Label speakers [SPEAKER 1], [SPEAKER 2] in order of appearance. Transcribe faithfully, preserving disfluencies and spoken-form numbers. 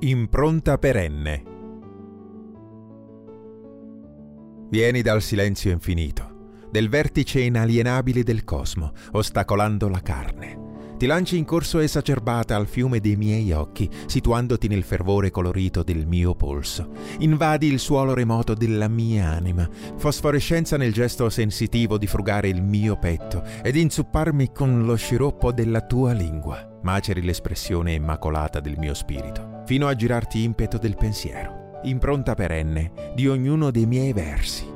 [SPEAKER 1] Impronta perenne. Vieni dal silenzio infinito, del vertice inalienabile del cosmo, ostacolando la carne. Ti lanci in corso esacerbata al fiume dei miei occhi, situandoti nel fervore colorito del mio polso. Invadi il suolo remoto della mia anima, fosforescenza nel gesto sensitivo di frugare il mio petto ed inzupparmi con lo sciroppo della tua lingua. Maceri l'espressione immacolata del mio spirito, fino a girarti impeto del pensiero, impronta perenne di ognuno dei miei versi.